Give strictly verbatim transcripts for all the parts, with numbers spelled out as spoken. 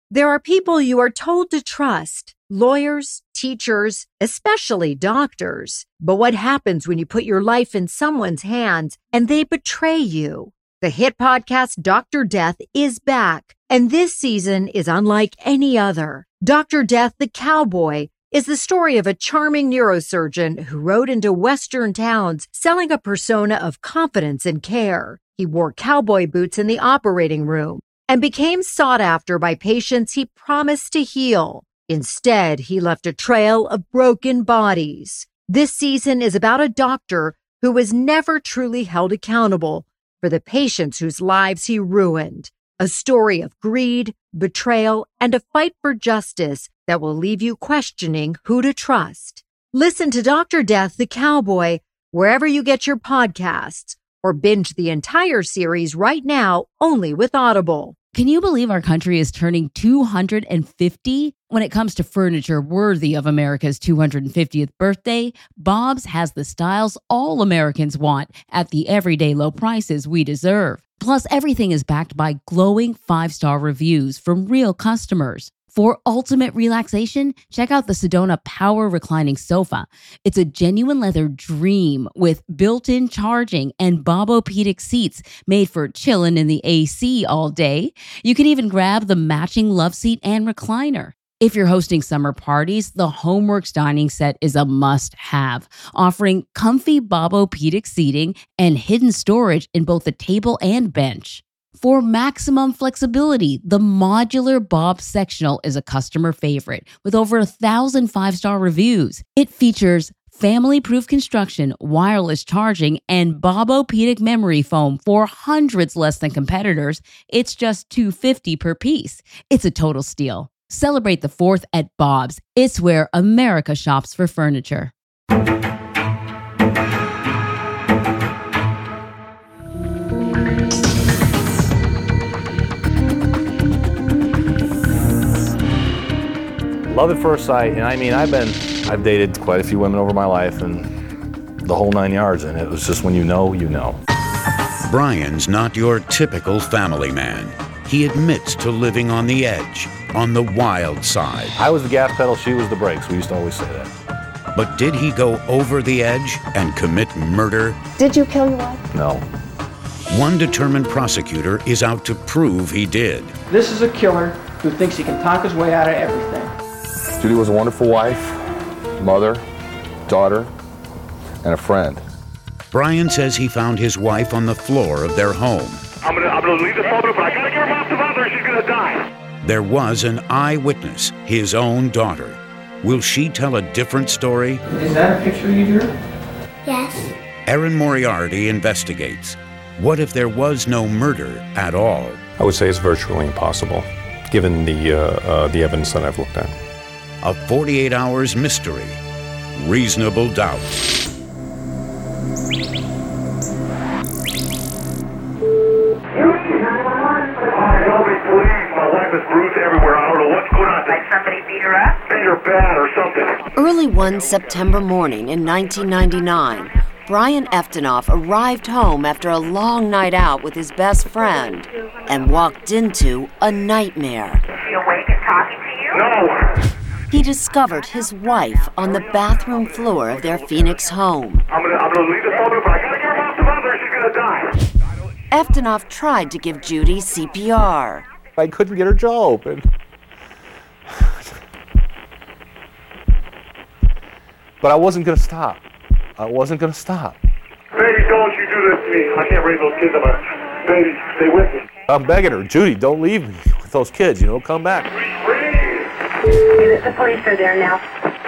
There are people you are told to trust, lawyers, teachers, especially doctors. But what happens when you put your life in someone's hands and they betray you? The hit podcast Doctor Death is back, and this season is unlike any other. Doctor Death, the Cowboy, is the story of a charming neurosurgeon who rode into Western towns selling a persona of confidence and care. He wore cowboy boots in the operating room and became sought after by patients he promised to heal. Instead, he left a trail of broken bodies. This season is about a doctor who was never truly held accountable for the patients whose lives he ruined. A story of greed, betrayal, and a fight for justice that will leave you questioning who to trust. Listen to Doctor Death, the Cowboy, wherever you get your podcasts, or binge the entire series right now only with Audible. Can you believe our country is turning two hundred fifty? When it comes to furniture worthy of America's two hundred fiftieth birthday, Bob's has the styles all Americans want at the everyday low prices we deserve. Plus, everything is backed by glowing five-star reviews from real customers. For ultimate relaxation, check out the Sedona Power Reclining Sofa. It's a genuine leather dream with built-in charging and Bobopedic seats made for chilling in the A C all day. You can even grab the matching love seat and recliner. If you're hosting summer parties, the Homeworks dining set is a must-have, offering comfy Bobopedic seating and hidden storage in both the table and bench. For maximum flexibility, the modular Bob sectional is a customer favorite with over a thousand five-star reviews. It features family-proof construction, wireless charging, and Bobopedic memory foam for hundreds less than competitors. It's just two hundred fifty dollars per piece. It's a total steal. Celebrate the fourth at Bob's. It's where America shops for furniture. Love at first sight, and I mean, I've been, I've dated quite a few women over my life, and the whole nine yards, and it was just when you know, you know. Brian's not your typical family man. He admits to living on the edge, on the wild side. I was the gas pedal, she was the brakes. We used to always say that. But did he go over the edge and commit murder? Did you kill your wife? No. One determined prosecutor is out to prove he did. This is a killer who thinks he can talk his way out of everything. Judy was a wonderful wife, mother, daughter, and a friend. Brian says he found his wife on the floor of their home. I'm gonna, I'm gonna leave the photo, but I gotta get her off the mother or she's gonna die. There was an eyewitness, his own daughter. Will she tell a different story? Is that a picture you drew? Yes. Erin Moriarty investigates. What if there was no murder at all? I would say it's virtually impossible, given the, uh, uh, the evidence that I've looked at. A forty-eight hours mystery. Reasonable doubt. Somebody beat her up? Beat her bad or something. Early one September morning in nineteen ninety-nine, Brian Eftenoff arrived home after a long night out with his best friend and walked into a nightmare. Is she awake and talking to you? No. He discovered his wife on the bathroom floor of their Phoenix home. I'm gonna, I'm gonna leave the photo, but I gotta get her off the mother or she's gonna die. Eftenoff tried to give Judy C P R. I couldn't get her jaw open. But I wasn't gonna stop. I wasn't gonna stop. Baby, don't you do this to me. I can't raise those kids. I'm a baby. Stay with me. I'm begging her, Judy, don't leave me with those kids, you know, come back. The police are there now.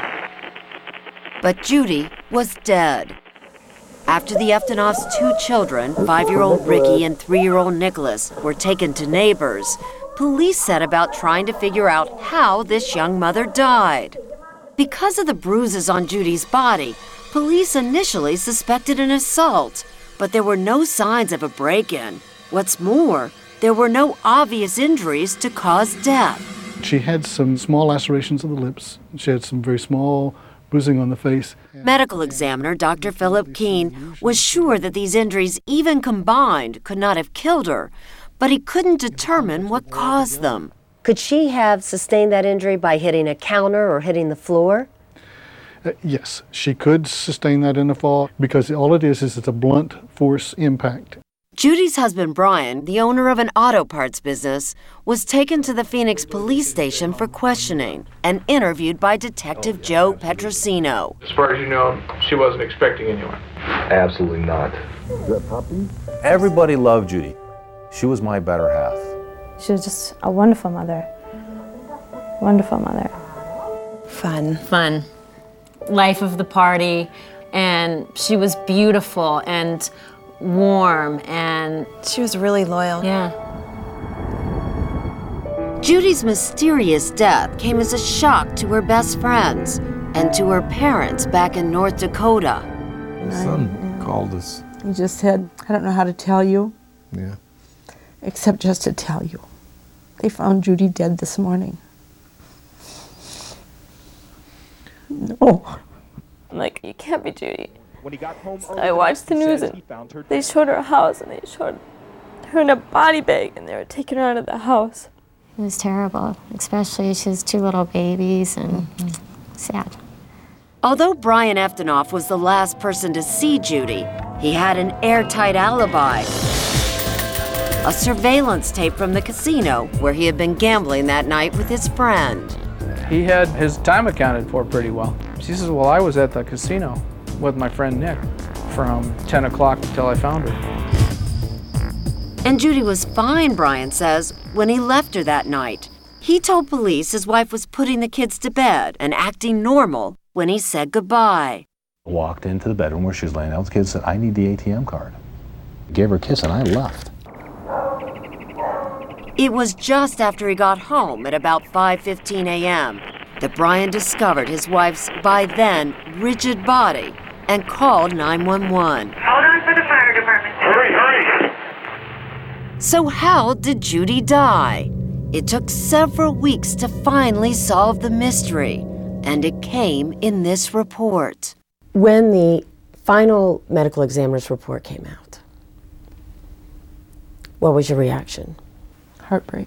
But Judy was dead. After the Eftenoffs' two children, five-year-old Ricky and three-year-old Nicholas, were taken to neighbors, police set about trying to figure out how this young mother died. Because of the bruises on Judy's body, police initially suspected an assault, but there were no signs of a break-in. What's more, there were no obvious injuries to cause death. She had some small lacerations of the lips. She had some very small bruising on the face. Medical examiner Doctor Philip Keene was sure that these injuries, even combined, could not have killed her, but he couldn't determine what caused them. Could she have sustained that injury by hitting a counter or hitting the floor? Uh, yes, she could sustain that in a fall because all it is is it's a blunt force impact. Judy's husband, Brian, the owner of an auto parts business, was taken to the Phoenix police station for questioning and interviewed by Detective Joe Petrosino. As far as you know, she wasn't expecting anyone. Absolutely not. Is that puppy? Everybody loved Judy. She was my better half. She was just a wonderful mother. Wonderful mother. Fun. Fun. Life of the party, and she was beautiful and warm, and she was really loyal. Yeah. Judy's mysterious death came as a shock to her best friends and to her parents back in North Dakota. Son called us. He just said, I don't know how to tell you. Yeah. Except just to tell you. They found Judy dead this morning. No. I'm like, you can't be Judy. When he got home, I watched the news and they showed her house and they showed her in a body bag and they were taking her out of the house. It was terrible, especially she has two little babies and mm-hmm. sad. Although Brian Eftenoff was the last person to see Judy, he had an airtight alibi. A surveillance tape from the casino where he had been gambling that night with his friend. He had his time accounted for pretty well. She says, well, I was at the casino with my friend Nick from ten o'clock until I found her. And Judy was fine, Brian says, when he left her that night. He told police his wife was putting the kids to bed and acting normal when he said goodbye. Walked into the bedroom where she was laying down with the kids and said, I need the A T M card. Gave her a kiss and I left. It was just after he got home at about five fifteen a m that Brian discovered his wife's, by then, rigid body and called nine one one. Hold on for the fire department. Hurry, hurry! So how did Judy die? It took several weeks to finally solve the mystery, and it came in this report. When the final medical examiner's report came out, what was your reaction? Heartbreak.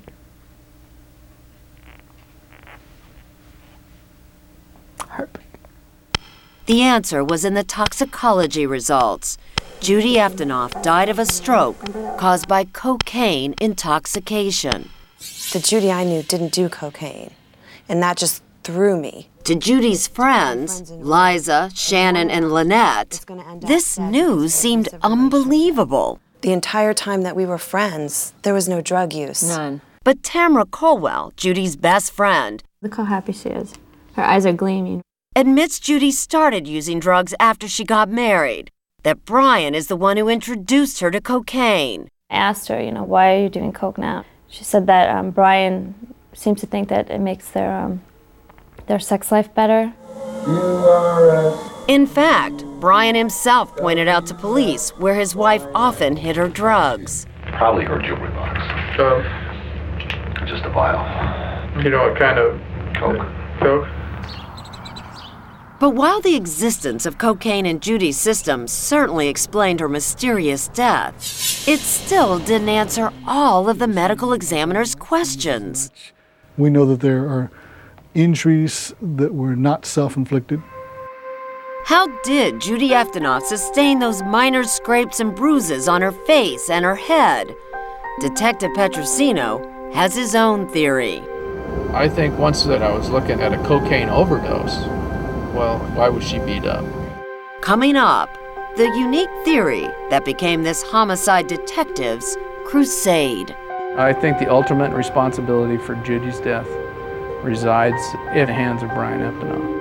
Heartbreak. The answer was in the toxicology results. Judy Eftenoff died of a stroke caused by cocaine intoxication. The Judy I knew didn't do cocaine, and that just threw me. To Judy's friends, Liza, Shannon, and Lynette, this news seemed unbelievable. The entire time that we were friends, there was no drug use. None. But Tamara Colwell, Judy's best friend, Look how happy she is. Her eyes are gleaming. Admits Judy started using drugs after she got married, that Brian is the one who introduced her to cocaine. I asked her, you know, why are you doing coke now? She said that um, Brian seems to think that it makes their um, their sex life better. You are, uh... In fact, Brian himself pointed out to police where his wife often hid her drugs. Probably her jewelry box. Um, Just a vial. you know what kind of... Coke. Coke? But while the existence of cocaine in Judy's system certainly explained her mysterious death, it still didn't answer all of the medical examiner's questions. We know that there are injuries that were not self-inflicted. How did Judy Eftenoff sustain those minor scrapes and bruises on her face and her head? Detective Petrosino has his own theory. I think once that I was looking at a cocaine overdose. Well, why was she beat up? Coming up, the unique theory that became this homicide detective's crusade. I think the ultimate responsibility for Judy's death resides in the hands of Brian Eftenoff.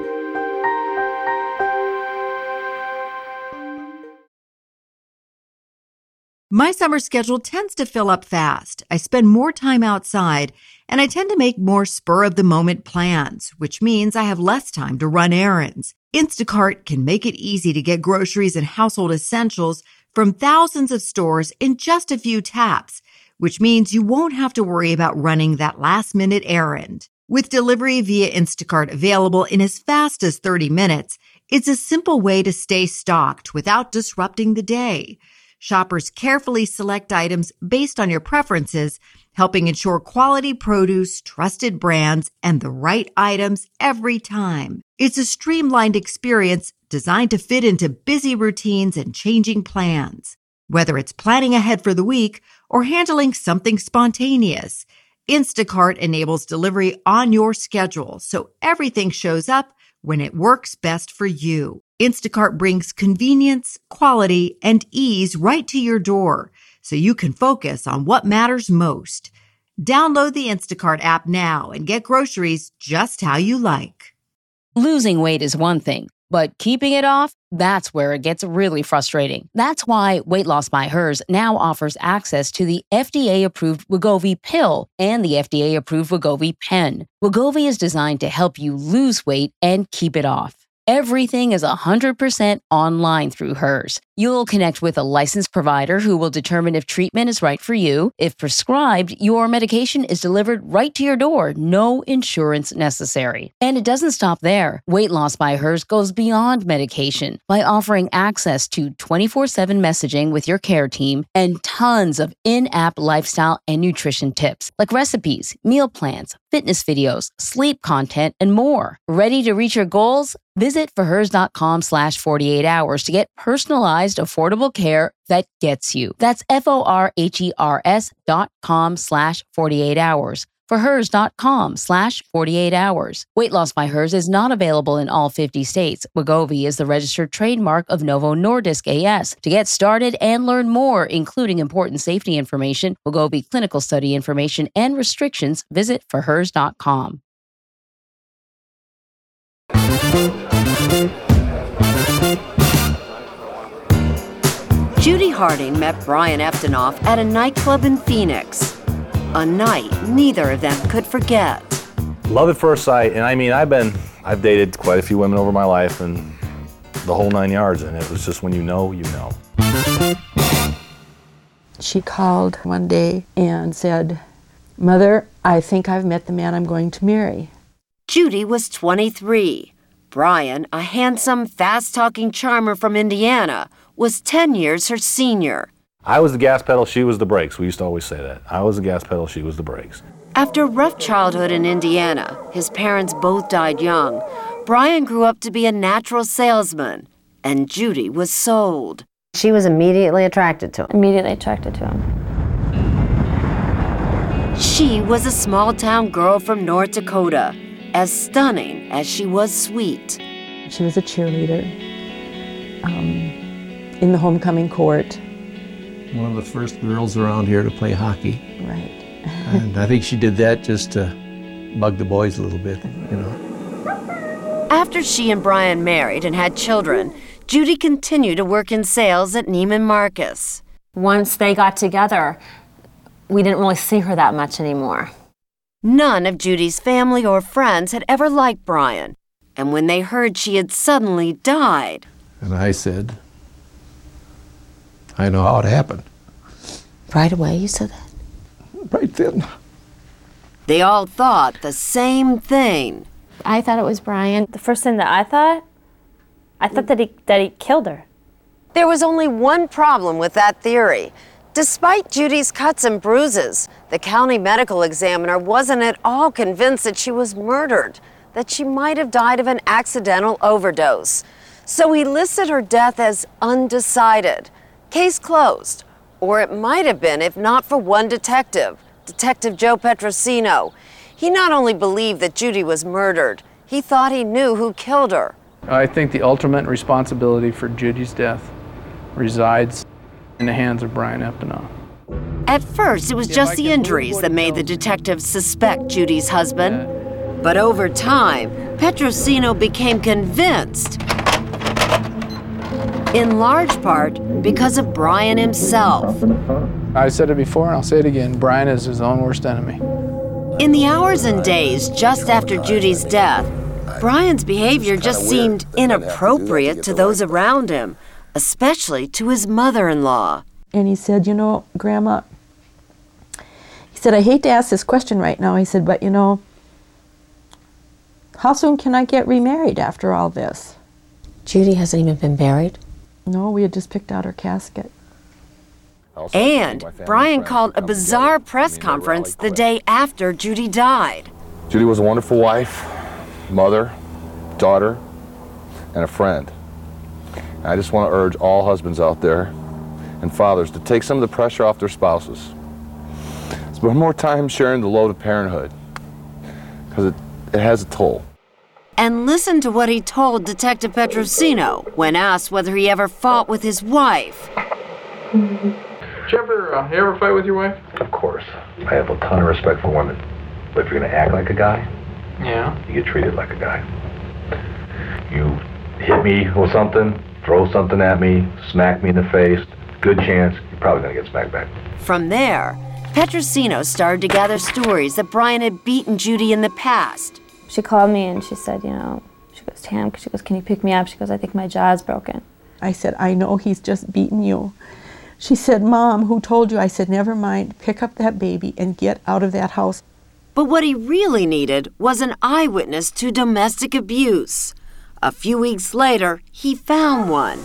My summer schedule tends to fill up fast. I spend more time outside, and I tend to make more spur-of-the-moment plans, which means I have less time to run errands. Instacart can make it easy to get groceries and household essentials from thousands of stores in just a few taps, which means you won't have to worry about running that last-minute errand. With delivery via Instacart available in as fast as thirty minutes, it's a simple way to stay stocked without disrupting the day. Shoppers carefully select items based on your preferences, helping ensure quality produce, trusted brands, and the right items every time. It's a streamlined experience designed to fit into busy routines and changing plans. Whether it's planning ahead for the week or handling something spontaneous, Instacart enables delivery on your schedule so everything shows up when it works best for you. Instacart brings convenience, quality, and ease right to your door so you can focus on what matters most. Download the Instacart app now and get groceries just how you like. Losing weight is one thing, but keeping it off, that's where it gets really frustrating. That's why Weight Loss by Hers now offers access to the F D A-approved Wegovy pill and the F D A-approved Wegovy pen. Wegovy is designed to help you lose weight and keep it off. Everything is one hundred percent online through Hers. You'll connect with a licensed provider who will determine if treatment is right for you. If prescribed, your medication is delivered right to your door, no insurance necessary. And it doesn't stop there. Weight Loss by Hers goes beyond medication by offering access to twenty-four seven messaging with your care team and tons of in-app lifestyle and nutrition tips like recipes, meal plans, fitness videos, sleep content, and more. Ready to reach your goals? Visit forhers.com slash 48 hours to get personalized, affordable care that gets you. That's F-O-R-H-E-R-S dot com slash 48 hours. forhers.com slash 48 hours. Weight Loss by Hers is not available in all fifty states. Wegovy is the registered trademark of Novo Nordisk A S. To get started and learn more, including important safety information, Wegovy clinical study information, and restrictions, visit forhers dot com. Judy Harding met Brian Eftenoff at a nightclub in Phoenix. A night neither of them could forget. Love at first sight, and I mean, I've been, I've dated quite a few women over my life, and the whole nine yards, and it was just when you know, you know. She called one day and said, "Mother, I think I've met the man I'm going to marry." Judy was twenty-three. Brian, a handsome, fast-talking charmer from Indiana, was ten years her senior. I was the gas pedal, she was the brakes. We used to always say that. I was the gas pedal, she was the brakes. After a rough childhood in Indiana, his parents both died young, Brian grew up to be a natural salesman, and Judy was sold. She was immediately attracted to him. Immediately attracted to him. She was a small-town girl from North Dakota, as stunning as she was sweet. She was a cheerleader um, in the homecoming court. One of the first girls around here to play hockey. Right. And I think she did that just to bug the boys a little bit, you know. After she and Brian married and had children, Judy continued to work in sales at Neiman Marcus. Once they got together, we didn't really see her that much anymore. None of Judy's family or friends had ever liked Brian, and when they heard she had suddenly died... And I said, I know how it happened. Right away you said that? Right then. They all thought the same thing. I thought it was Brian. The first thing that I thought, I thought that he, that he killed her. There was only one problem with that theory. Despite Judy's cuts and bruises, the county medical examiner wasn't at all convinced that she was murdered, that she might have died of an accidental overdose. So he listed her death as undecided. Case closed. Or it might have been if not for one detective, Detective Joe Petrosino. He not only believed that Judy was murdered, he thought he knew who killed her. I think the ultimate responsibility for Judy's death resides in the hands of Brian Eftenoff. At first, it was just the injuries that made the detectives suspect Judy's husband. But over time, Petrosino became convinced, in large part because of Brian himself. I said it before and I'll say it again, Brian is his own worst enemy. In the hours and days just after Judy's death, Brian's behavior just seemed inappropriate to those around him, especially to his mother-in-law. And he said, you know, Grandma, he said, I hate to ask this question right now. He said, but you know, how soon can I get remarried after all this? Judy hasn't even been buried? No, we had just picked out her casket. And Brian called a bizarre press conference the day after Judy died. Judy was a wonderful wife, mother, daughter, and a friend. And I just want to urge all husbands out there and fathers to take some of the pressure off their spouses. Spend more time sharing the load of parenthood, because it, it has a toll. And listen to what he told Detective Petrosino when asked whether he ever fought with his wife. Did you ever, uh, you ever fight with your wife? Of course. I have a ton of respect for women. But if you're going to act like a guy, Yeah. you get treated like a guy. You hit me with something, throw something at me, smack me in the face, good chance you're probably going to get smacked back. From there, Petrosino started to gather stories that Brian had beaten Judy in the past. She called me and she said, you know, she goes, Tam, she goes, can you pick me up? She goes, I think my jaw's broken. I said, I know he's just beaten you. She said, Mom, who told you? I said, never mind, pick up that baby and get out of that house. But what he really needed was an eyewitness to domestic abuse. A few weeks later, he found one.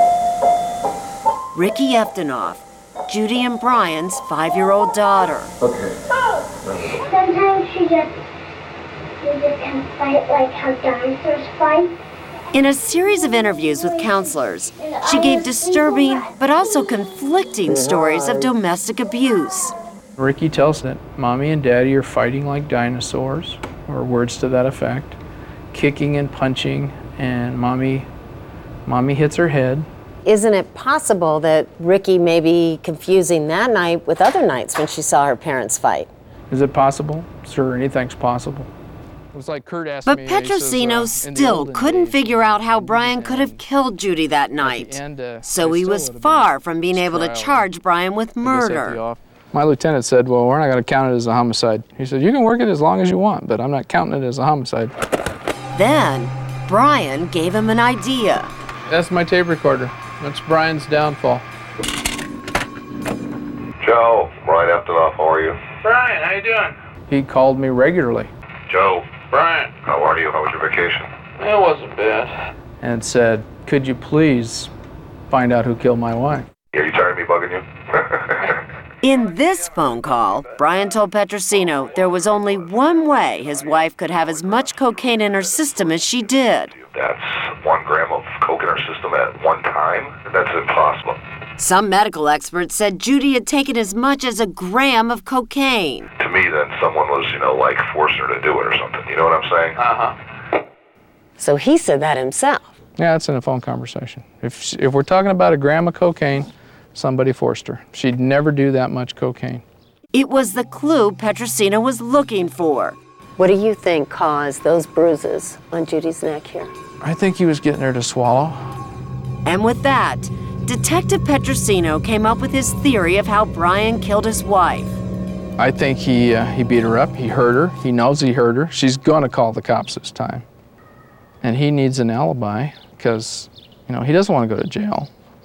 Ricky Eftenoff, Judy and Brian's five-year-old daughter. Okay. Sometimes she just, she just can fight like how dinosaurs fight. In a series of interviews with counselors, she gave disturbing but also conflicting stories of domestic abuse. Ricky tells that Mommy and Daddy are fighting like dinosaurs, or words to that effect, kicking and punching, and Mommy, Mommy hits her head. Isn't it possible that Ricky may be confusing that night with other nights when she saw her parents fight? Is it possible? Sure, anything's possible. It was like Kurt asked But me, Petrosino says, uh, in the still olden couldn't days, figure out how Brian could have killed Judy that night. end, uh, So they he still was would have far from being able to trial. charge Brian with I guess at the murder. off- My lieutenant said, well, we're not going to count it as a homicide. He said, you can work it as long as you want, but I'm not counting it as a homicide. Then, Brian gave him an idea. That's my tape recorder. That's Brian's downfall. Joe, Brian Eftenoff, how are you? Brian, how you doing? He called me regularly Joe, Brian. how are you? How was your vacation? It wasn't bad. and said, could you please find out who killed my wife? Are you tired of me bugging you? In this phone call, Brian told Petrosino there was only one way his wife could have as much cocaine in her system as she did. That's one gram of coke in her system at one time? That's impossible. Some medical experts said Judy had taken as much as a gram of cocaine. To me, then someone was, you know, like forcing her to do it or something. You know what I'm saying? Uh-huh. So he said that himself. Yeah, it's in a phone conversation. If, she, if we're talking about a gram of cocaine, somebody forced her. She'd never do that much cocaine. It was the clue Petrosino was looking for. What do you think caused those bruises on Judy's neck here? I think he was getting her to swallow. And with that, Detective Petrosino came up with his theory of how Brian killed his wife. I think he, uh, he beat her up, he hurt her, he knows he hurt her. She's gonna call the cops this time. And he needs an alibi because, you know, he doesn't want to go to jail.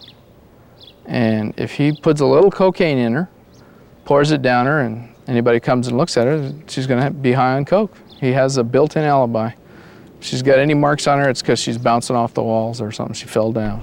And if he puts a little cocaine in her, pours it down her, and anybody comes and looks at her, she's gonna be high on coke. He has a built-in alibi. If she's got any marks on her, it's because she's bouncing off the walls or something, she fell down.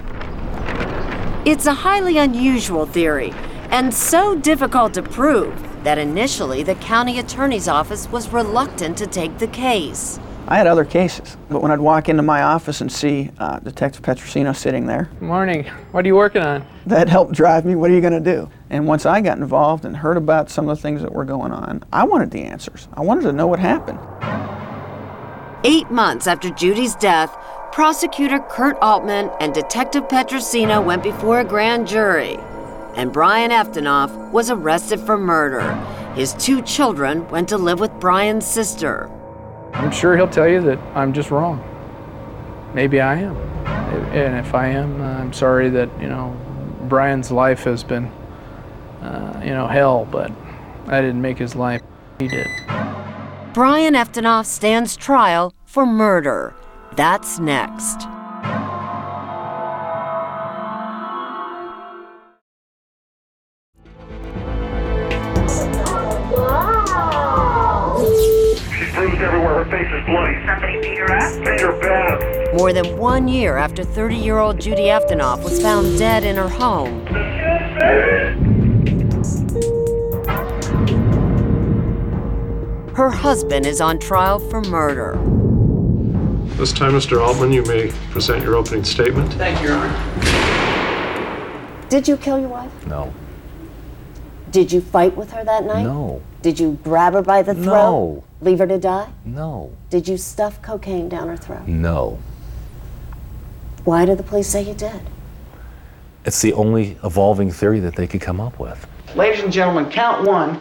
It's a highly unusual theory, and so difficult to prove that initially the county attorney's office was reluctant to take the case. I had other cases, but when I'd walk into my office and see uh, Detective Petrosino sitting there, Morning, what are you working on? that helped drive me, what are you going to do? And once I got involved and heard about some of the things that were going on, I wanted the answers. I wanted to know what happened. Eight months after Judy's death, prosecutor Kurt Altman and Detective Petrosino went before a grand jury, and Brian Eftenoff was arrested for murder. His two children went to live with Brian's sister. I'm sure he'll tell you that I'm just wrong. Maybe I am. And if I am, uh, I'm sorry that, you know, Brian's life has been, uh, you know, hell, but I didn't make his life. He did. Brian Eftenoff stands trial for murder. That's next. She's bruised everywhere. Her face is bloody. Somebody beat her up? Beat her bad. More than one year after thirty-year-old Judy Eftenoff was found dead in her home, Her husband is on trial for murder. This time, Mister Altman, you may present your opening statement. Thank you, Your Honor. Did you kill your wife? No. Did you fight with her that night? No. Did you grab her by the throat? No. Leave her to die? No. Did you stuff cocaine down her throat? No. Why did the police say you did? It's the only evolving theory that they could come up with. Ladies and gentlemen, count one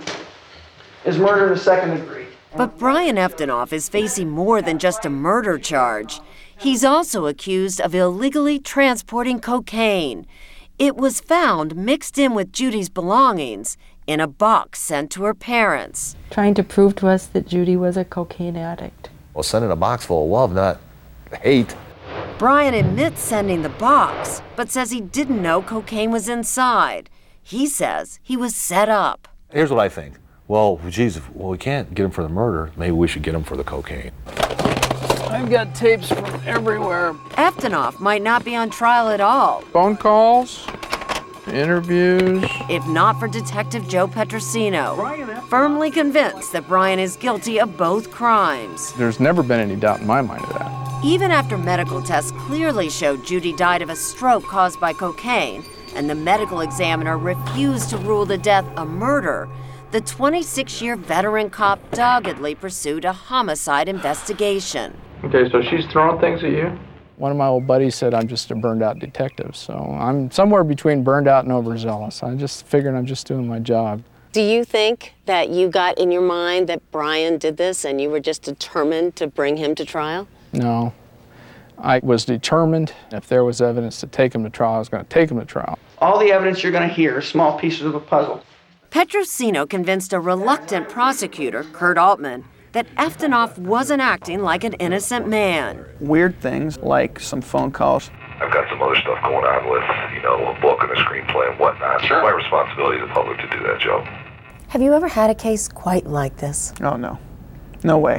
is murder in the second degree. But Brian Eftenoff is facing more than just a murder charge. He's also accused of illegally transporting cocaine. It was found mixed in with Judy's belongings in a box sent to her parents. Trying to prove to us that Judy was a cocaine addict. Well, sending a box full of love, not hate. Brian admits sending the box, but says he didn't know cocaine was inside. He says he was set up. Here's what I think. Well, geez, if, well, we can't get him for the murder. Maybe we should get him for the cocaine. I've got tapes from everywhere. Eftenoff might not be on trial at all. Phone calls, interviews. If not for Detective Joe Petrosino, firmly convinced that Brian is guilty of both crimes. There's never been any doubt in my mind of that. Even after medical tests clearly showed Judy died of a stroke caused by cocaine, and the medical examiner refused to rule the death a murder, the twenty-six-year veteran cop doggedly pursued a homicide investigation. Okay, so she's throwing things at you? One of my old buddies said I'm just a burned-out detective, so I'm somewhere between burned out and overzealous. I just figured I'm just doing my job. Do you think that you got in your mind that Brian did this and you were just determined to bring him to trial? No. I was determined if there was evidence to take him to trial, I was going to take him to trial. All the evidence you're going to hear are small pieces of a puzzle. Petrosino convinced a reluctant prosecutor, Kurt Altman, that Eftenoff wasn't acting like an innocent man. Weird things like some phone calls. I've got some other stuff going on with, you know, a book and a screenplay and whatnot. Sure. It's my responsibility to the public to do that, Joe. Have you ever had a case quite like this? Oh, no. No way.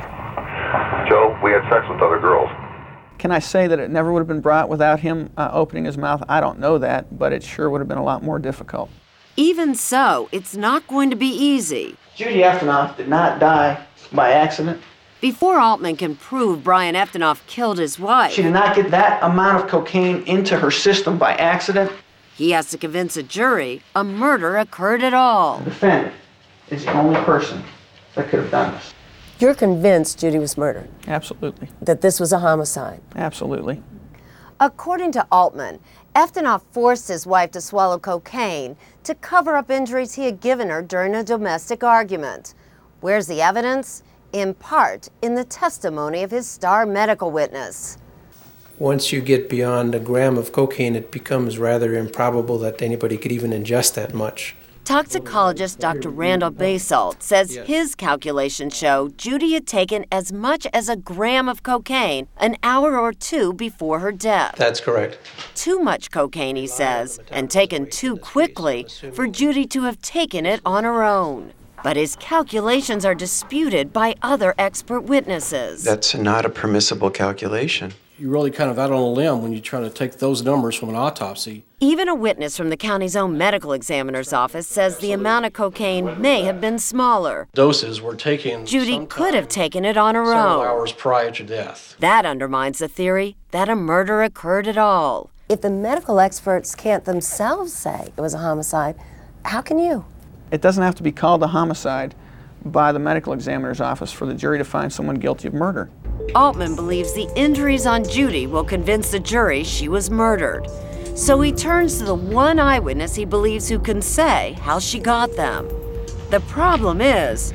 Joe, we had sex with other girls. Can I say that it never would have been brought without him uh, opening his mouth? I don't know that, but it sure would have been a lot more difficult. Even so, it's not going to be easy. Judy Eftenoff did not die by accident. Before Altman can prove Brian Eftenoff killed his wife, She did not get that amount of cocaine into her system by accident. he has to convince a jury a murder occurred at all. The defendant is the only person that could have done this. You're convinced Judy was murdered? Absolutely. That this was a homicide? Absolutely. According to Altman, Eftenoff forced his wife to swallow cocaine to cover up injuries he had given her during a domestic argument. Where's the evidence? In part, in the testimony of his star medical witness. Once you get beyond a gram of cocaine, it becomes rather improbable that anybody could even ingest that much. Toxicologist Doctor Randall Basalt says his calculations show Judy had taken as much as a gram of cocaine an hour or two before her death. That's correct. Too much cocaine, he says, and taken too quickly for Judy to have taken it on her own. But his calculations are disputed by other expert witnesses. That's not a permissible calculation. You're really kind of out on a limb when you try to take those numbers from an autopsy. Even a witness from the county's own medical examiner's office says the amount of cocaine may have been smaller. Doses were taken. Judy could have taken it on her several own. hours prior to death. That undermines the theory that a murder occurred at all. If the medical experts can't themselves say it was a homicide, how can you? It doesn't have to be called a homicide by the medical examiner's office for the jury to find someone guilty of murder. Altman believes the injuries on Judy will convince the jury she was murdered. So he turns to the one eyewitness he believes who can say how she got them. The problem is,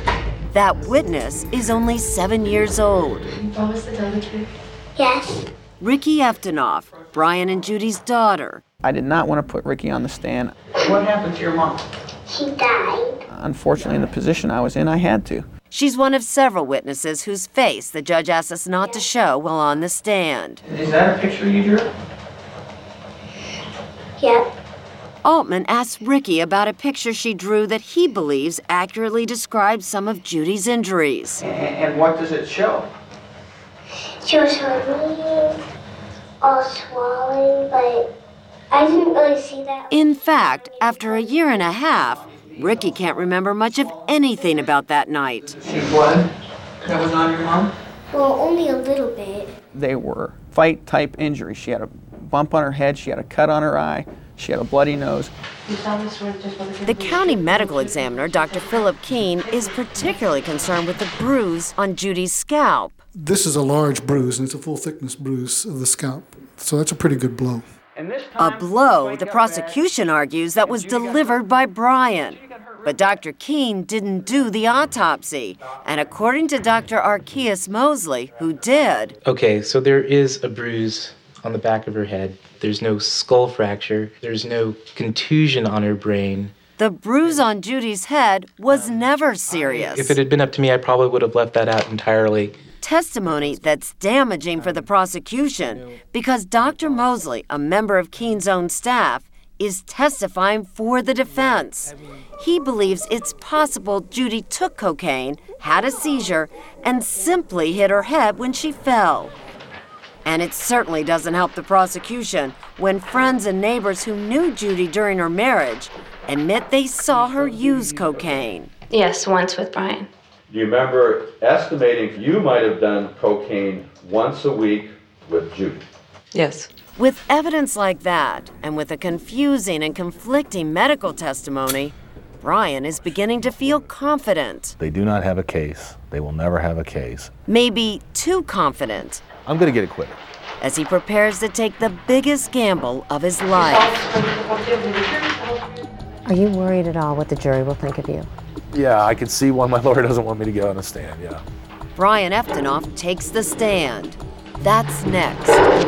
that witness is only seven years old. You promise to tell the truth? Yes. Ricky Eftenoff, Brian and Judy's daughter. I did not want to put Ricky on the stand. What happened to your mom? She died. Unfortunately, in the position I was in, I had to. She's one of several witnesses whose face the judge asked us not to show while on the stand. Is that a picture you drew? Yep. Altman asked Ricky about a picture she drew that he believes accurately describes some of Judy's injuries. And, and what does it show? She was her knees all swollen, but I didn't really see that. In fact, after a year and a half, Ricky can't remember much of anything about that night. She blood that was on your mom? Well, only a little bit. They were fight-type injuries. She had a bump on her head, she had a cut on her eye, she had a bloody nose. The county medical examiner, Doctor Philip Keene, is particularly concerned with the bruise on Judy's scalp. This is a large bruise, and it's a full-thickness bruise of the scalp, so that's a pretty good blow. A blow, the prosecution argues, that was delivered by Brian. But Doctor Keene didn't do the autopsy. And according to Doctor Archeus Mosley, who did... Okay, so there is a bruise on the back of her head. There's no skull fracture. There's no contusion on her brain. The bruise on Judy's head was never serious. If it had been up to me, I probably would have left that out entirely. Testimony that's damaging for the prosecution because Doctor Mosley, a member of Keene's own staff, is testifying for the defense. He believes it's possible Judy took cocaine, had a seizure, and simply hit her head when she fell. And it certainly doesn't help the prosecution when friends and neighbors who knew Judy during her marriage admit they saw her use cocaine. Yes, once with Brian. Do you remember estimating you might have done cocaine once a week with Judy? Yes. With evidence like that, and with a confusing and conflicting medical testimony, Brian is beginning to feel confident. They do not have a case. They will never have a case. Maybe too confident. I'm going to get acquitted. As he prepares to take the biggest gamble of his life. Are you worried at all what the jury will think of you? Yeah, I can see why my lawyer doesn't want me to get on the stand, yeah. Brian Eftenoff takes the stand. That's next.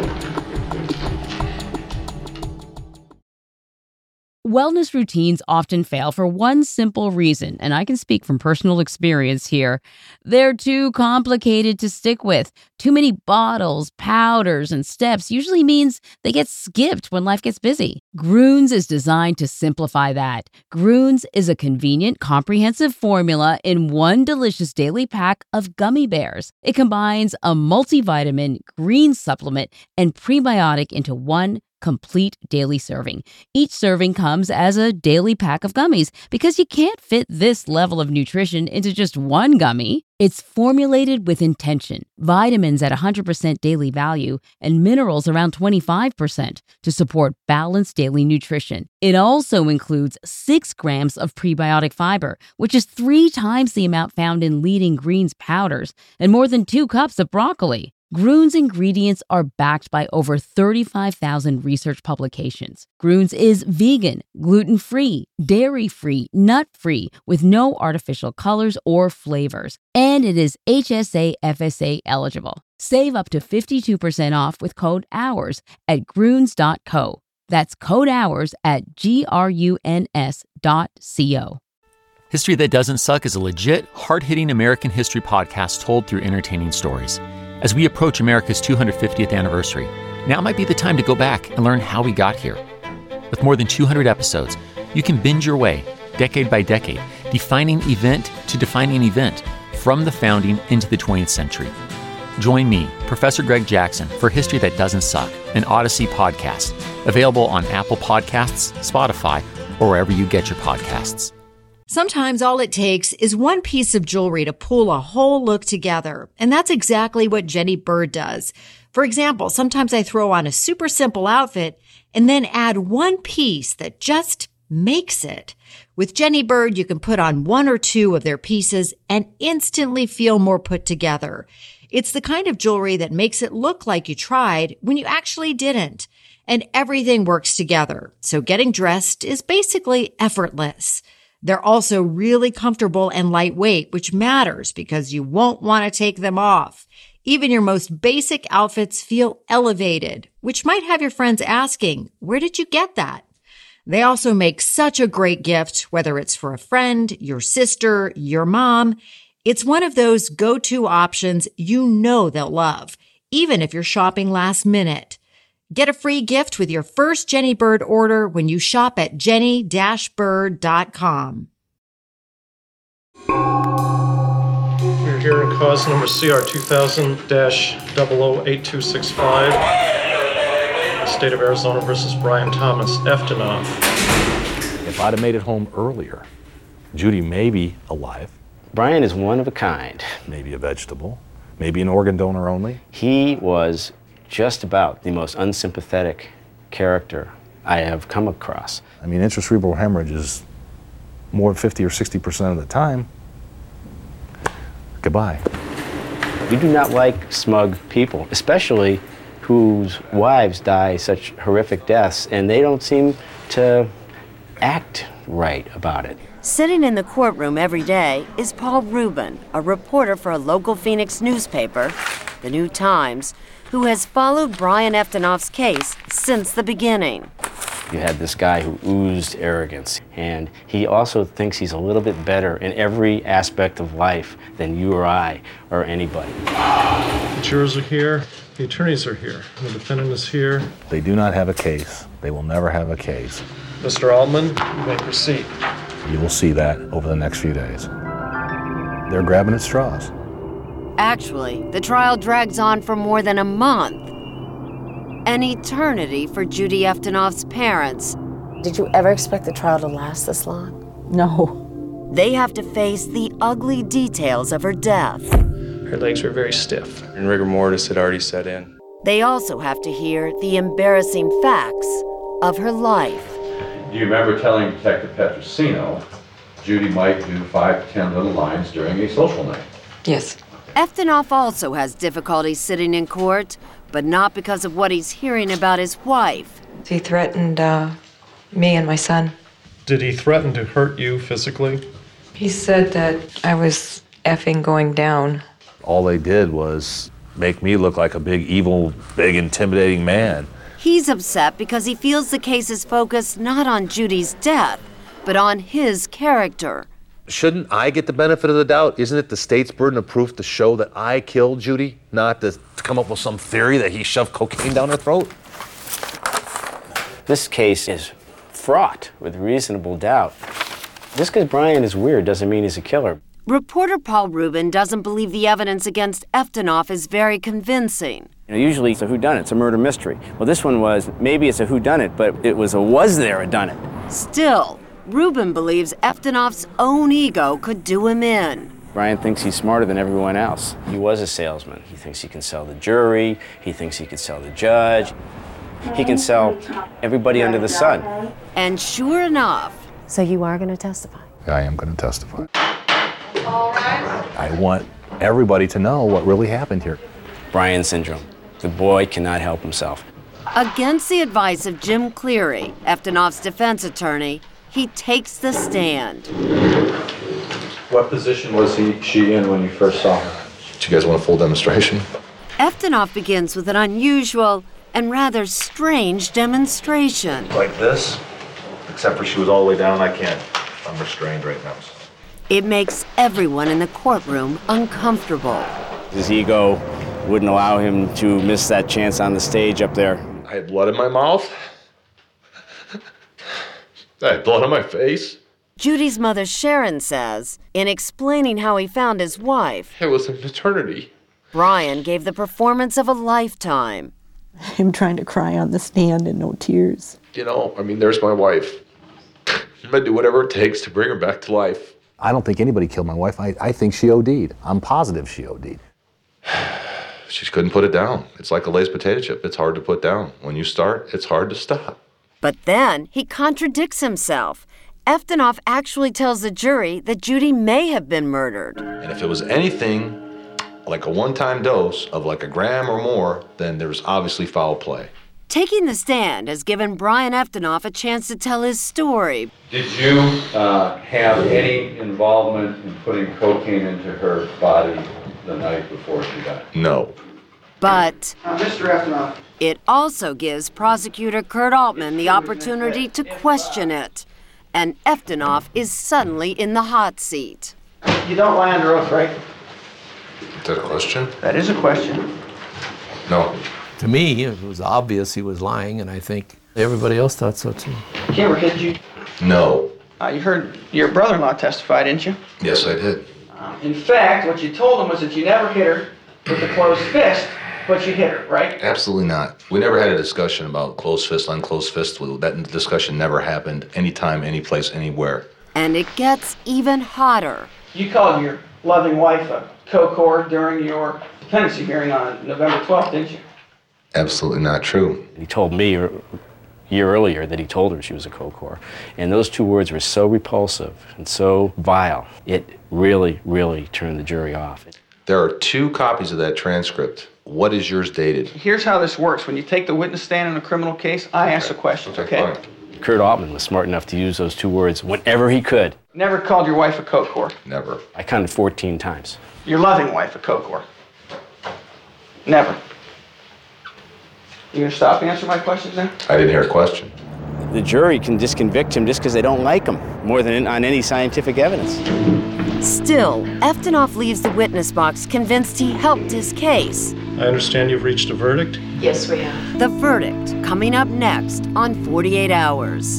Wellness routines often fail for one simple reason, and I can speak from personal experience here. They're too complicated to stick with. Too many bottles, powders, and steps usually means they get skipped when life gets busy. Grüns is designed to simplify that. Grüns is a convenient, comprehensive formula in one delicious daily pack of gummy bears. It combines a multivitamin, green supplement, and prebiotic into one complete daily serving. Each serving comes as a daily pack of gummies because you can't fit this level of nutrition into just one gummy. It's formulated with intention, vitamins at one hundred percent daily value, and minerals around twenty-five percent to support balanced daily nutrition. It also includes six grams of prebiotic fiber, which is three times the amount found in leading greens powders, and more than two cups of broccoli. Grüns ingredients are backed by over thirty-five thousand research publications. Grüns is vegan, gluten-free, dairy-free, nut-free, with no artificial colors or flavors. And it is H S A F S A eligible. Save up to fifty-two percent off with code HOURS at grüns dot co. That's code HOURS at G R U N S dot C O. History That Doesn't Suck is a legit, hard-hitting American history podcast told through entertaining stories. As we approach America's two hundred fiftieth anniversary, now might be the time to go back and learn how we got here. With more than two hundred episodes, you can binge your way, decade by decade, defining event to defining event, from the founding into the twentieth century. Join me, Professor Greg Jackson, for History That Doesn't Suck, an Odyssey podcast, available on Apple Podcasts, Spotify, or wherever you get your podcasts. Sometimes all it takes is one piece of jewelry to pull a whole look together. And that's exactly what Jenny Bird does. For example, sometimes I throw on a super simple outfit and then add one piece that just makes it. With Jenny Bird, you can put on one or two of their pieces and instantly feel more put together. It's the kind of jewelry that makes it look like you tried when you actually didn't. And everything works together. So getting dressed is basically effortless. They're also really comfortable and lightweight, which matters because you won't want to take them off. Even your most basic outfits feel elevated, which might have your friends asking, where did you get that? They also make such a great gift, whether it's for a friend, your sister, your mom. It's one of those go-to options you know they'll love, even if you're shopping last minute. Get a free gift with your first Jenny Bird order when you shop at jenny dash bird dot com. We're here in cause number C R two thousand dash zero zero eight two six five, the state of Arizona versus Brian Thomas Eftenoff. If I'd have made it home earlier, Judy may be alive. Brian is one of a kind. Maybe a vegetable. Maybe an organ donor only. He was just about the most unsympathetic character I have come across. I mean, intracerebral hemorrhage is more than fifty or sixty percent of the time. Goodbye. We do not like smug people, especially whose wives die such horrific deaths, and they don't seem to act right about it. Sitting in the courtroom every day is Paul Rubin, a reporter for a local Phoenix newspaper, the New Times, who has followed Brian Eftenoff's case since the beginning. You had this guy who oozed arrogance, and he also thinks he's a little bit better in every aspect of life than you or I or anybody. The jurors are here, the attorneys are here, the defendant is here. They do not have a case. They will never have a case. Mister Altman, you may proceed. You will see that over the next few days. They're grabbing at straws. Actually, the trial drags on for more than a month. An eternity for Judy Eftenoff's parents. Did you ever expect the trial to last this long? No. They have to face the ugly details of her death. Her legs were very stiff. And rigor mortis had already set in. They also have to hear the embarrassing facts of her life. Do you remember telling Detective Petrosino Judy might do five to ten little lines during a social night? Yes. Eftenoff also has difficulty sitting in court, but not because of what he's hearing about his wife. He threatened uh, me and my son. Did he threaten to hurt you physically? He said that I was effing going down. All they did was make me look like a big, evil, big, intimidating man. He's upset because he feels the case is focused not on Judy's death, but on his character. Shouldn't I get the benefit of the doubt? Isn't it the state's burden of proof to show that I killed Judy, not to come up with some theory that he shoved cocaine down her throat? This case is fraught with reasonable doubt. Just because Brian is weird doesn't mean he's a killer. Reporter Paul Rubin doesn't believe the evidence against Eftenoff is very convincing. You know, usually it's a whodunit, it's a murder mystery. Well, this one was, maybe it's a whodunit, but it was a was there a done it. Still, Rubin believes Eftenoff's own ego could do him in. Brian thinks he's smarter than everyone else. He was a salesman. He thinks he can sell the jury. He thinks he can sell the judge. He can sell everybody under the sun. And sure enough... So you are going to testify? I am going to testify. I want everybody to know what really happened here. Brian syndrome. The boy cannot help himself. Against the advice of Jim Cleary, Eftenoff's defense attorney, he takes the stand. What position was he, she in when you first saw her? Do you guys want a full demonstration? Eftenoff begins with an unusual and rather strange demonstration. Like this, except for she was all the way down. I can't. I'm restrained right now. So. It makes everyone in the courtroom uncomfortable. His ego wouldn't allow him to miss that chance on the stage up there. I had blood in my mouth. I had blood on my face. Judy's mother, Sharon, says, in explaining how he found his wife, it was a maternity. Brian gave the performance of a lifetime. Him trying to cry on the stand and no tears. You know, I mean, there's my wife. I'm gonna do whatever it takes to bring her back to life. I don't think anybody killed my wife. I, I think she OD'd. I'm positive she OD'd. She just couldn't put it down. It's like a Lay's potato chip. It's hard to put down. When you start, it's hard to stop. But then he contradicts himself. Eftenoff actually tells the jury that Judy may have been murdered. And if it was anything like a one-time dose of like a gram or more, then there was obviously foul play. Taking the stand has given Brian Eftenoff a chance to tell his story. Did you uh, have any involvement in putting cocaine into her body the night before she died? No. But uh, Mister Eftenoff. It also gives prosecutor Kurt Altman the opportunity to question it. And Eftenoff is suddenly in the hot seat. You don't lie under oath, right? Is that a question? That is a question. No. To me, it was obvious he was lying, and I think everybody else thought so too. He ever hit you? No. Uh, you heard your brother-in-law testify, didn't you? Yes, I did. Uh, in fact, what you told him was that you never hit her with a closed fist, but you hit her, right? Absolutely not. We never had a discussion about closed fist, unclosed fist. That discussion never happened anytime, any place, anywhere. And it gets even hotter. You called your loving wife a co-core during your dependency hearing on November twelfth, didn't you? Absolutely not true. He told me a year earlier that he told her she was a co-core. And those two words were so repulsive and so vile, it really, really turned the jury off. There are two copies of that transcript. What is yours dated? Here's how this works. When you take the witness stand in a criminal case, I ask the questions, okay? okay? Kurt Altman was smart enough to use those two words whenever he could. Never called your wife a co-core. Never. I counted fourteen times. Your loving wife a co-core. Never. You gonna stop answering my questions now? I didn't hear a question. The jury can disconvict him just because they don't like him, more than on any scientific evidence. Still, Eftenoff leaves the witness box convinced he helped his case. I understand you've reached a verdict? Yes, we have. The verdict coming up next on forty-eight hours.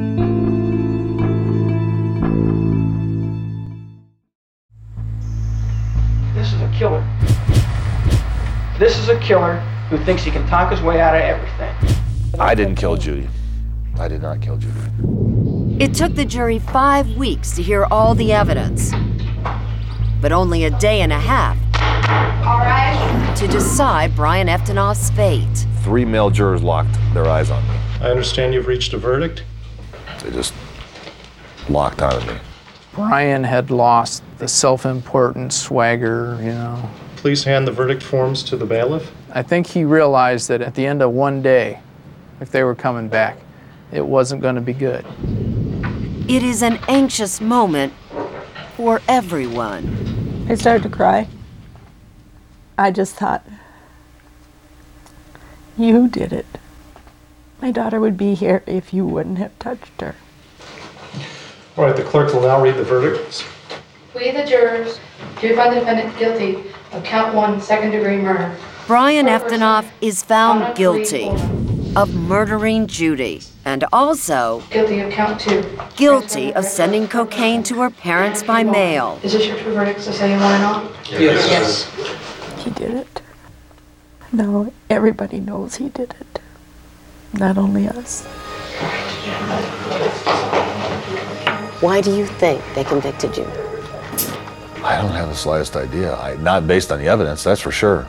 This is a killer. This is a killer who thinks he can talk his way out of everything. I didn't kill Judy. I did not kill Judy. It took the jury five weeks to hear all the evidence, but only a day and a half All right. to decide Brian Eftenoff's fate. Three male jurors locked their eyes on me. I understand you've reached a verdict? They just locked onto me. Brian had lost the self-important swagger, you know. Please hand the verdict forms to the bailiff. I think he realized that at the end of one day, if they were coming back, it wasn't going to be good. It is an anxious moment for everyone. I started to cry. I just thought, you did it. My daughter would be here if you wouldn't have touched her. All right, the clerk will now read the verdicts. We, the jurors, do find the defendant guilty of count one, second-degree murder. Brian Eftenoff is found guilty of murdering Judy and also guilty of count two. Guilty of sending cocaine to her parents by mail. Is this your true verdict to say one and all? Yes. Yes. He did it. Now everybody knows he did it. Not only us. Why do you think they convicted you? I don't have the slightest idea. I, not based on the evidence, that's for sure.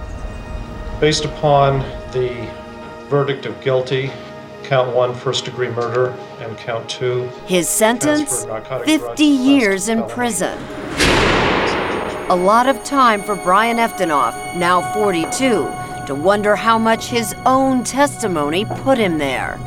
Based upon the verdict of guilty, count one, first-degree murder, and count two. His sentence, fifty years in prison. A lot of time for Brian Eftenoff, now forty-two, to wonder how much his own testimony put him there.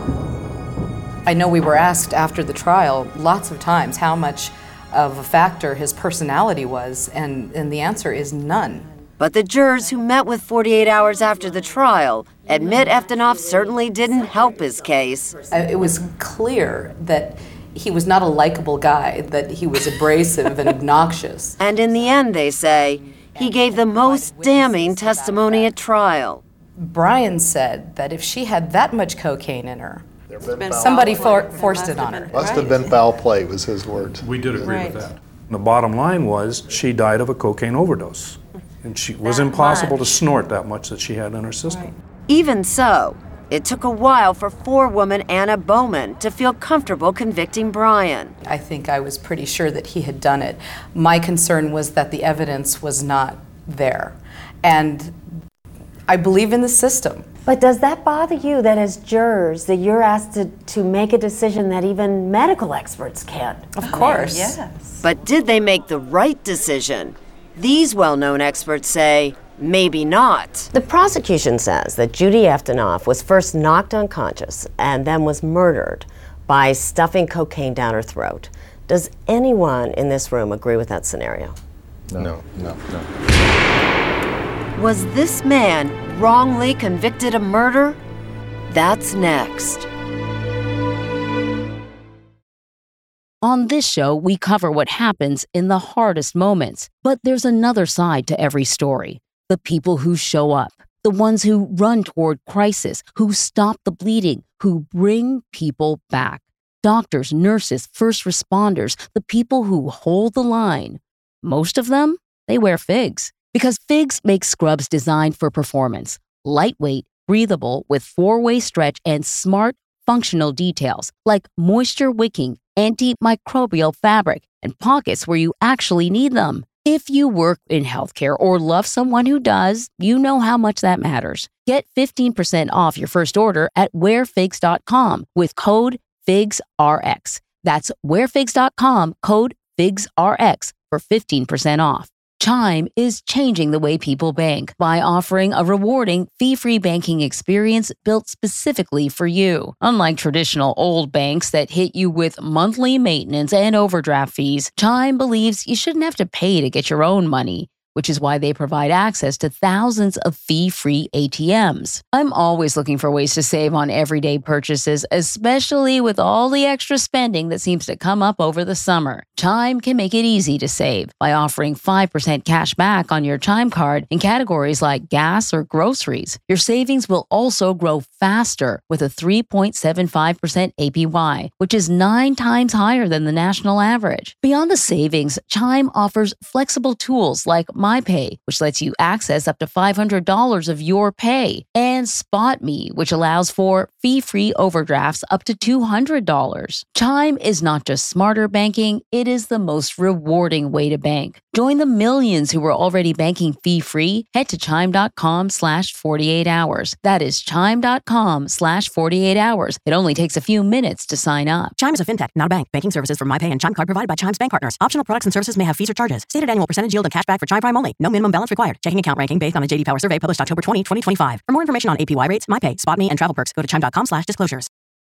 I know we were asked after the trial lots of times how much of a factor his personality was, and, and the answer is none. But the jurors who met with forty-eight hours after the trial admit Eftenoff certainly didn't help his case. It was clear that he was not a likable guy, that he was abrasive and obnoxious. And in the end, they say, he gave the most damning testimony at trial. Brian said that if she had that much cocaine in her, somebody for, forced it on her. Must have been foul play, was his words. We did agree Right. with that. The bottom line was she died of a cocaine overdose. And she, it was impossible to snort that much that she had in her system. Even so, it took a while for forewoman Anna Bowman to feel comfortable convicting Brian. I think I was pretty sure that he had done it. My concern was that the evidence was not there. And I believe in the system. But does that bother you that as jurors that you're asked to, to make a decision that even medical experts can't? Of course. Yes. But did they make the right decision? These well-known experts say, maybe not. The prosecution says that Judy Eftenoff was first knocked unconscious and then was murdered by stuffing cocaine down her throat. Does anyone in this room agree with that scenario? No, no, no. Was this man wrongly convicted of murder? That's next. On this show, we cover what happens in the hardest moments. But there's another side to every story. The people who show up, the ones who run toward crisis, who stop the bleeding, who bring people back. Doctors, nurses, first responders, the people who hold the line. Most of them, they wear FIGS. Because FIGS makes scrubs designed for performance. Lightweight, breathable, with four-way stretch and smart, functional details like moisture wicking, antimicrobial fabric, and pockets where you actually need them. If you work in healthcare or love someone who does, you know how much that matters. Get fifteen percent off your first order at wear figs dot com with code FIGSRX. That's wear figs dot com, code FIGSRX for fifteen percent off. Chime is changing the way people bank by offering a rewarding, fee-free banking experience built specifically for you. Unlike traditional old banks that hit you with monthly maintenance and overdraft fees, Chime believes you shouldn't have to pay to get your own money, which is why they provide access to thousands of fee-free A T Ms. I'm always looking for ways to save on everyday purchases, especially with all the extra spending that seems to come up over the summer. Chime can make it easy to save by offering five percent cash back on your Chime card in categories like gas or groceries. Your savings will also grow faster with a three point seven five percent A P Y, which is nine times higher than the national average. Beyond the savings, Chime offers flexible tools like MyPay, which lets you access up to five hundred dollars of your pay, and SpotMe, which allows for fee-free overdrafts up to two hundred dollars. Chime is not just smarter banking, it is the most rewarding way to bank. Join the millions who are already banking fee-free. Head to chime.com slash 48 hours. That is chime.com slash 48 hours. It only takes a few minutes to sign up. Chime is a fintech, not a bank. Banking services from MyPay and Chime Card provided by Chime's bank partners. Optional products and services may have fees or charges. Stated annual percentage yield and cashback for Chime Prime only. No minimum balance required. Checking account ranking based on a J D Power survey published October twentieth, twenty twenty-five. For more information on A P Y rates, MyPay, SpotMe, and travel perks, go to chime.com slash disclosures.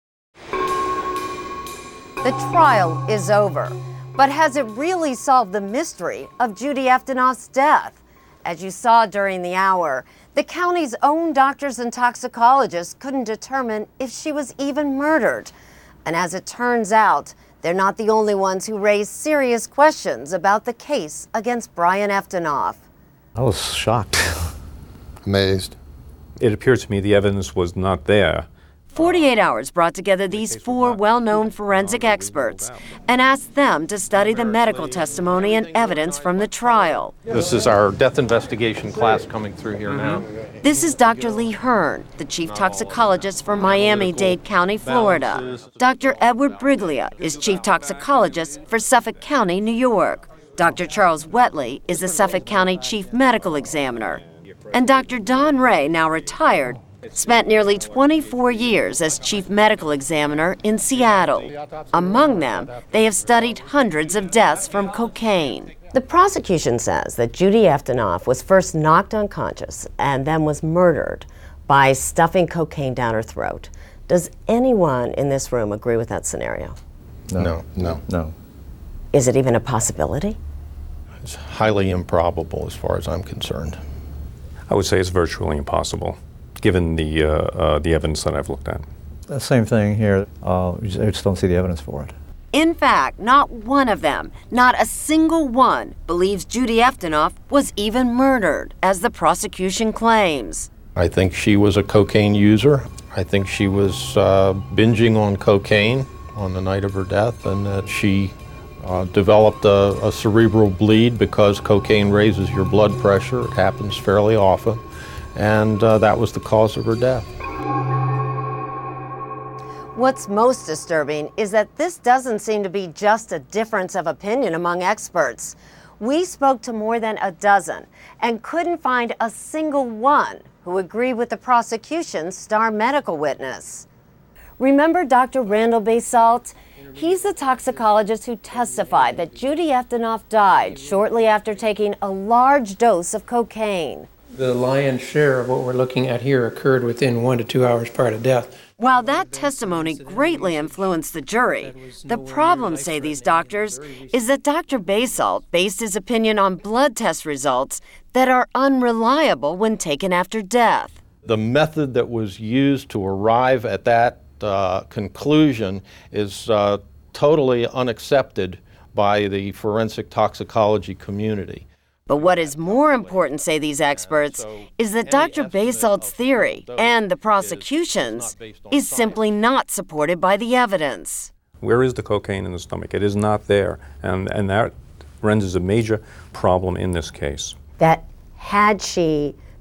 The trial is over, but has it really solved the mystery of Judy Eftenoff's death? As you saw during the hour, the county's own doctors and toxicologists couldn't determine if she was even murdered. And as it turns out, they're not the only ones who raised serious questions about the case against Brian Eftenoff. I was shocked. Amazed. It appeared to me the evidence was not there. forty-eight hours brought together these four well-known forensic experts and asked them to study the medical testimony and evidence from the trial. This is our death investigation class coming through here now. This is Doctor Lee Hearn, the chief toxicologist for Miami-Dade County, Florida. Doctor Edward Briglia is chief toxicologist for Suffolk County, New York. Doctor Charles Wetley is the Suffolk County chief medical examiner. And Doctor Don Ray, now retired, spent nearly twenty-four years as chief medical examiner in Seattle. Among them, they have studied hundreds of deaths from cocaine. The prosecution says that Judy Eftenoff was first knocked unconscious and then was murdered by stuffing cocaine down her throat. Does anyone in this room agree with that scenario? No. No. No. Is it even a possibility? It's highly improbable as far as I'm concerned. I would say it's virtually impossible, given the, uh, uh, the evidence that I've looked at. The same thing here. Uh, I just don't see the evidence for it. In fact, not one of them, not a single one, believes Judy Eftenoff was even murdered, as the prosecution claims. I think she was a cocaine user. I think she was uh, binging on cocaine on the night of her death, and that she uh, developed a, a cerebral bleed because cocaine raises your blood pressure. It happens fairly often, and uh, that was the cause of her death. What's most disturbing is that this doesn't seem to be just a difference of opinion among experts. We spoke to more than a dozen and couldn't find a single one who agreed with the prosecution's star medical witness. Remember Doctor Randall Basalt? He's the toxicologist who testified that Judy Eftenoff died shortly after taking a large dose of cocaine. The lion's share of what we're looking at here occurred within one to two hours prior to death. While that testimony greatly influenced the jury, the problem, say these doctors, is that Doctor Basalt based his opinion on blood test results that are unreliable when taken after death. The method that was used to arrive at that uh, conclusion is uh, totally unaccepted by the forensic toxicology community. But what is more important, say these experts, is that Doctor Basalt's theory and the prosecution's is simply not supported by the evidence. Where is the cocaine in the stomach? It is not there, and, and that renders a major problem in this case. That had she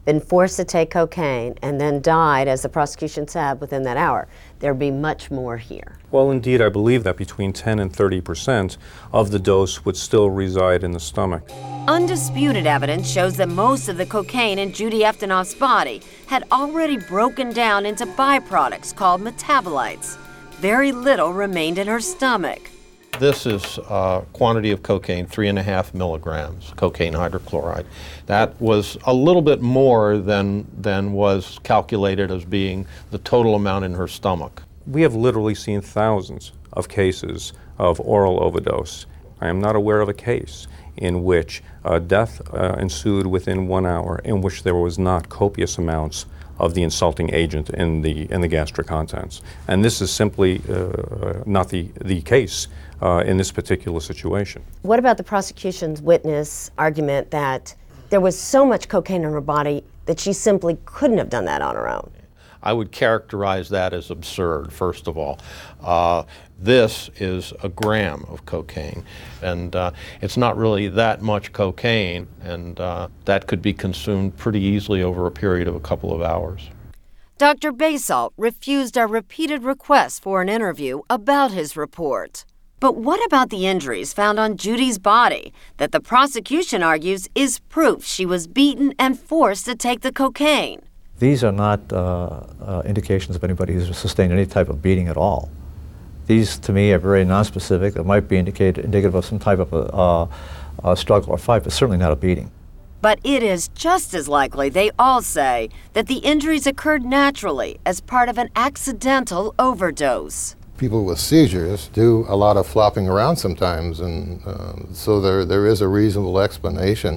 been forced to take cocaine, and then died, as the prosecution said, within that hour, there'd be much more here. Well, indeed, I believe that between ten and thirty percent of the dose would still reside in the stomach. Undisputed evidence shows that most of the cocaine in Judy Eftenoff's body had already broken down into byproducts called metabolites. Very little remained in her stomach. This is a quantity of cocaine, three and a half milligrams, cocaine hydrochloride. That was a little bit more than, than was calculated as being the total amount in her stomach. We have literally seen thousands of cases of oral overdose. I am not aware of a case in which uh, death uh, ensued within one hour in which there was not copious amounts of the insulting agent in the, in the gastric contents. And this is simply uh, not the, the case uh, in this particular situation. What about the prosecution's witness argument that there was so much cocaine in her body that she simply couldn't have done that on her own? I would characterize that as absurd, first of all. Uh, this is a gram of cocaine, and uh, it's not really that much cocaine, and uh, that could be consumed pretty easily over a period of a couple of hours. Doctor Basalt refused our repeated requests for an interview about his report. But what about the injuries found on Judy's body that the prosecution argues is proof she was beaten and forced to take the cocaine? These are not uh, uh, indications of anybody who's sustained any type of beating at all. These, to me, are very nonspecific. It might be indicate, indicative of some type of a, uh, a struggle or fight, but certainly not a beating. But it is just as likely, they all say, that the injuries occurred naturally as part of an accidental overdose. People with seizures do a lot of flopping around sometimes, and uh, so there, there is a reasonable explanation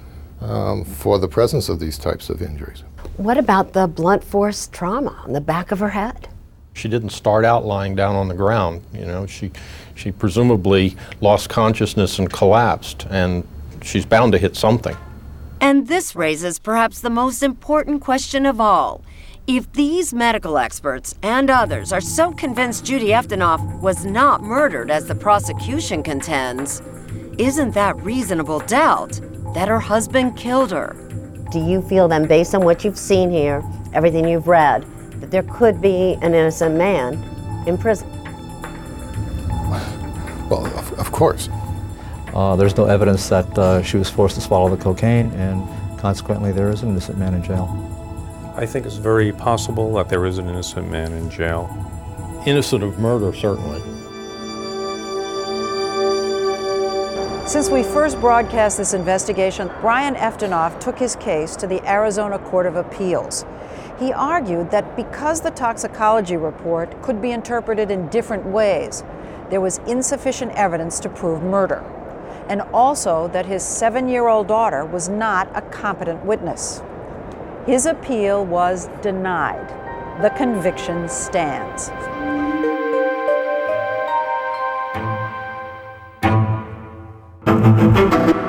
um, for the presence of these types of injuries. What about the blunt force trauma on the back of her head? She didn't start out lying down on the ground. You know, she, she presumably lost consciousness and collapsed, and she's bound to hit something. And this raises perhaps the most important question of all. If these medical experts and others are so convinced Judy Eftenoff was not murdered as the prosecution contends, isn't that reasonable doubt that her husband killed her? Do you feel then, based on what you've seen here, everything you've read, that there could be an innocent man in prison? Well, of, of course. Uh, there's no evidence that uh, she was forced to swallow the cocaine, and consequently there is an innocent man in jail. I think it's very possible that there is an innocent man in jail. Innocent of murder, certainly. Since we first broadcast this investigation, Brian Eftenoff took his case to the Arizona Court of Appeals. He argued that because the toxicology report could be interpreted in different ways, there was insufficient evidence to prove murder, and also that his seven-year-old daughter was not a competent witness. His appeal was denied. The conviction stands. Thank you.